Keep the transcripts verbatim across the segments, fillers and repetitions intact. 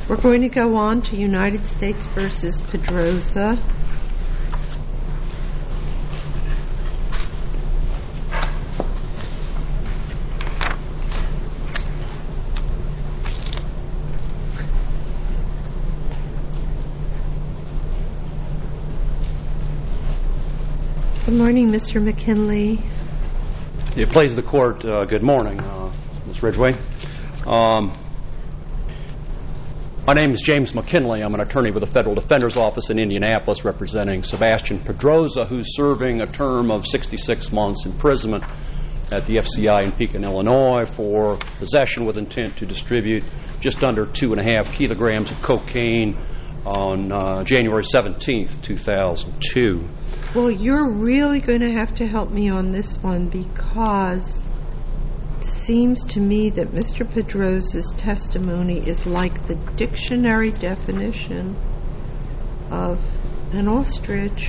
We're going to go on to United States v. Pedroza. Good morning, Mister McKinley. It pleases the court. Uh, good morning, uh, Miz Ridgway. Um, my name is James McKinley. I'm an attorney with the Federal Defender's Office in Indianapolis representing Sebastian Pedroza, who's serving a term of sixty-six months imprisonment at the F C I in Pekin, Illinois, for possession with intent to distribute just under two and a half kilograms of cocaine on uh, January seventeenth, two thousand two. Well, you're really going to have to help me on this one, because it seems to me that Mister Pedroza's testimony is like the dictionary definition of an ostrich.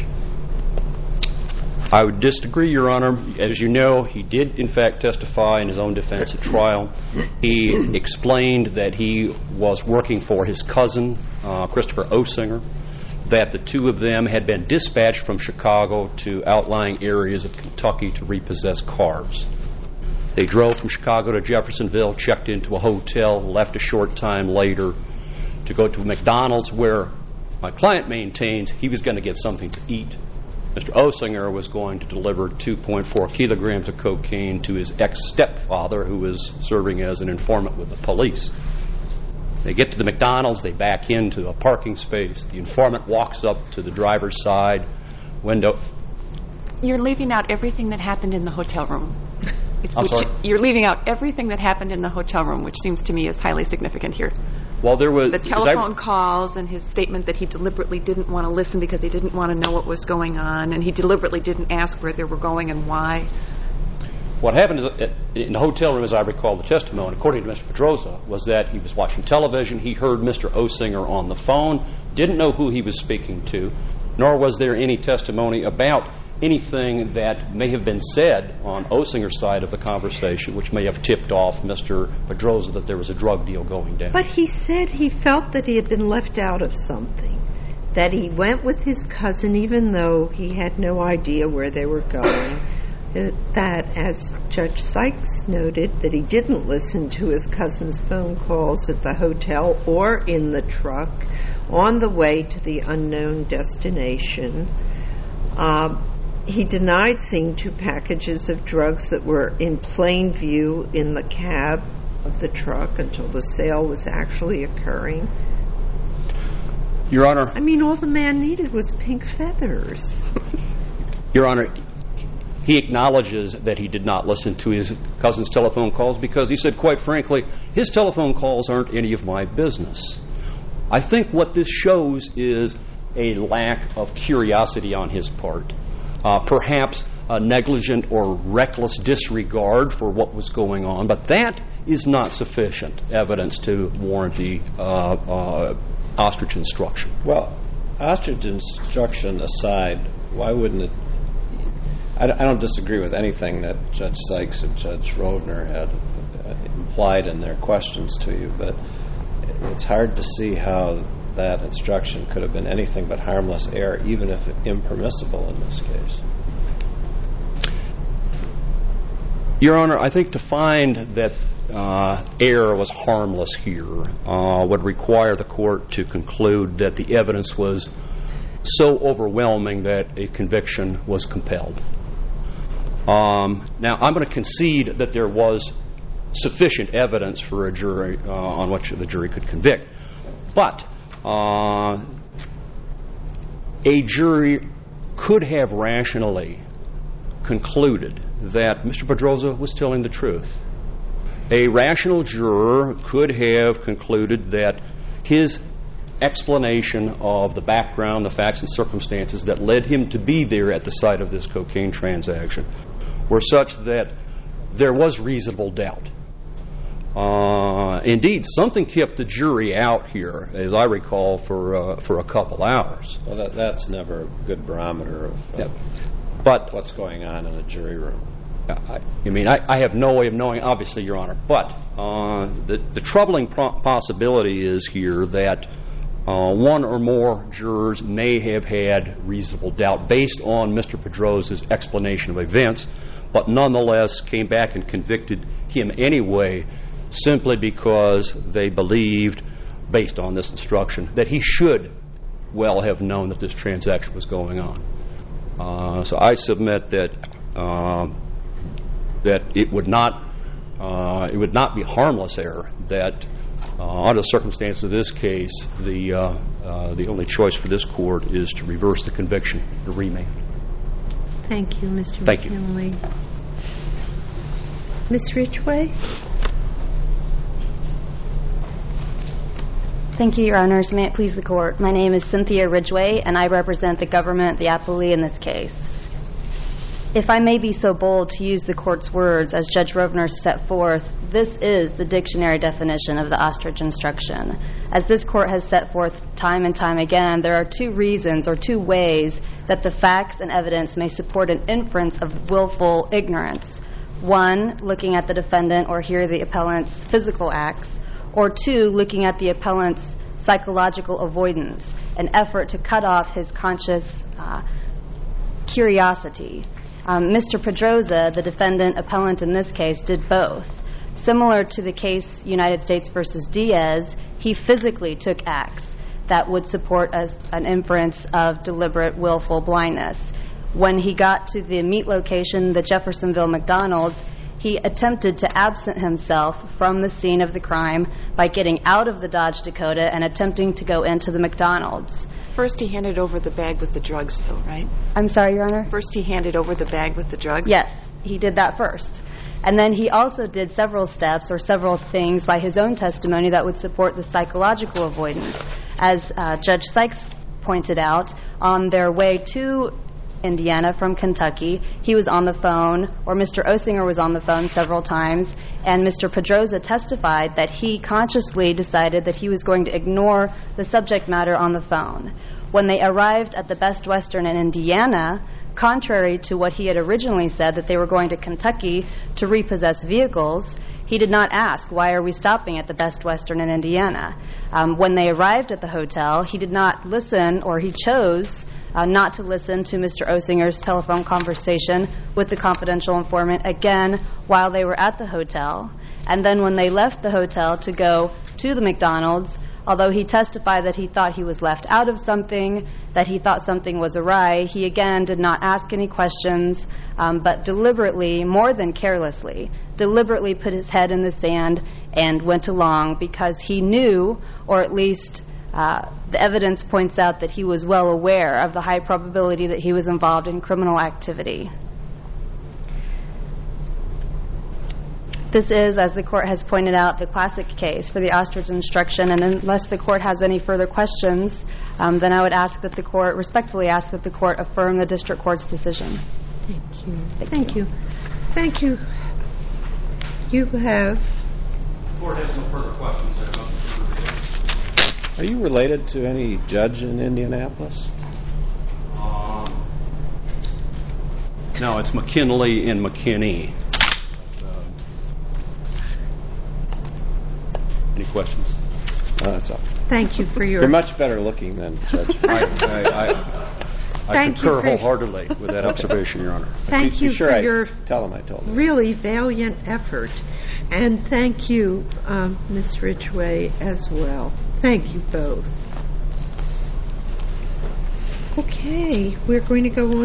I would disagree, Your Honor. As you know, he did, in fact, testify in his own defense at trial. He explained that he was working for his cousin, uh, Christopher Osinger, that the two of them had been dispatched from Chicago to outlying areas of Kentucky to repossess cars. They drove from Chicago to Jeffersonville, checked into a hotel, left a short time later to go to McDonald's, where my client maintains he was going to get something to eat. Mister Osinger was going to deliver two point four kilograms of cocaine to his ex-stepfather, who was serving as an informant with the police. They get to the McDonald's, they back into a parking space. The informant walks up to the driver's side window. You're leaving out everything that happened in the hotel room. It's I'm which, sorry? You're leaving out everything that happened in the hotel room, which seems to me is highly significant here. Well, there was the telephone I, calls and his statement that he deliberately didn't want to listen because he didn't want to know what was going on, and he deliberately didn't ask where they were going and why. What happened is, in the hotel room, as I recall the testimony, according to Mister Pedroza, was that he was watching television. He heard Mister Osinger on the phone, didn't know who he was speaking to, nor was there any testimony about anything that may have been said on Osinger's side of the conversation, which may have tipped off Mister Pedroza that there was a drug deal going down. But he said he felt that he had been left out of something, that he went with his cousin even though he had no idea where they were going, that, as Judge Sykes noted, that he didn't listen to his cousin's phone calls at the hotel or in the truck on the way to the unknown destination. Uh, He denied seeing two packages of drugs that were in plain view in the cab of the truck until the sale was actually occurring. Your Honor. I mean, all the man needed was pink feathers. Your Honor, he acknowledges that he did not listen to his cousin's telephone calls because he said, quite frankly, his telephone calls aren't any of my business. I think what this shows is a lack of curiosity on his part. Uh, perhaps a negligent or reckless disregard for what was going on, but that is not sufficient evidence to warrant the uh, uh, ostrich instruction. Well, ostrich instruction aside, why wouldn't it... I, I don't disagree with anything that Judge Sykes and Judge Roedner had implied in their questions to you, but it's hard to see how that instruction could have been anything but harmless error, even if impermissible in this case. Your Honor, I think to find that uh, error was harmless here uh, would require the court to conclude that the evidence was so overwhelming that a conviction was compelled. Um, now, I'm going to concede that there was sufficient evidence for a jury uh, on which the jury could convict, but Uh, a jury could have rationally concluded that Mister Pedroza was telling the truth. A rational juror could have concluded that his explanation of the background, the facts and circumstances that led him to be there at the site of this cocaine transaction were such that there was reasonable doubt. Uh, indeed, something kept the jury out here, as I recall, for uh, for a couple hours. Well, that, that's never a good barometer of uh, yep. but what's going on in a jury room. I, I mean, I, I have no way of knowing, obviously, Your Honor, but uh, the, the troubling pro- possibility is here that uh, one or more jurors may have had reasonable doubt based on Mister Pedrosa's explanation of events, but nonetheless came back and convicted him anyway simply because they believed, based on this instruction, that he should well have known that this transaction was going on. Uh, so I submit that uh, that it would not uh, it would not be harmless error. That uh, under the circumstances of this case, the uh, uh, the only choice for this court is to reverse the conviction and remand. Thank you, Mister Thank you. McKinley. Miz Ridgway? Thank you, Your Honors. May it please the Court. My name is Cynthia Ridgway, and I represent the government, the appellee in this case. If I may be so bold to use the Court's words as Judge Rovner set forth, this is the dictionary definition of the ostrich instruction. As this Court has set forth time and time again, there are two reasons or two ways that the facts and evidence may support an inference of willful ignorance. One, looking at the defendant or hear the appellant's physical acts, or two, looking at the appellant's psychological avoidance, an effort to cut off his conscious uh, curiosity. Um, Mister Pedrosa, the defendant appellant in this case, did both. Similar to the case United States versus Diaz, he physically took acts that would support as an inference of deliberate willful blindness. When he got to the meet location, the Jeffersonville McDonald's, he attempted to absent himself from the scene of the crime by getting out of the Dodge Dakota and attempting to go into the McDonald's. First he handed over the bag with the drugs, though, right? I'm sorry, Your Honor? First he handed over the bag with the drugs? Yes, he did that first. And then he also did several steps or several things by his own testimony that would support the psychological avoidance. As uh, Judge Sykes pointed out, on their way to Indiana from Kentucky, he was on the phone, or Mister Osinger was on the phone several times, and Mister Pedrosa testified that he consciously decided that he was going to ignore the subject matter on the phone. When they arrived at the Best Western in Indiana, contrary to what he had originally said, that they were going to Kentucky to repossess vehicles, he did not ask, why are we stopping at the Best Western in Indiana? Um, when they arrived at the hotel, he did not listen, or he chose Uh, not to listen to Mister Osinger's telephone conversation with the confidential informant again while they were at the hotel. And then when they left the hotel to go to the McDonald's, although he testified that he thought he was left out of something, that he thought something was awry, he again did not ask any questions, um, but deliberately, more than carelessly, deliberately put his head in the sand and went along because he knew, or at least Uh, the evidence points out that he was well aware of the high probability that he was involved in criminal activity. This is, as the court has pointed out, the classic case for the ostrich instruction, and unless the court has any further questions, um, then I would ask that the court, respectfully ask that the court affirm the district court's decision. Thank you. Thank Thank you. Thank you. You have... The court has no further questions. Are you related to any judge in Indianapolis? Um, no, it's McKinley and McKinney. Uh, any questions? No, that's all. Thank you for your... You're much better looking than Judge. I, I, I, I Thank you concur for- wholeheartly with that observation, Your Honor. Thank Be- you be sure for I your tell him I told him. really valiant effort. And thank you, um, Miz Ridgway, as well. Thank you both. Okay, we're going to go on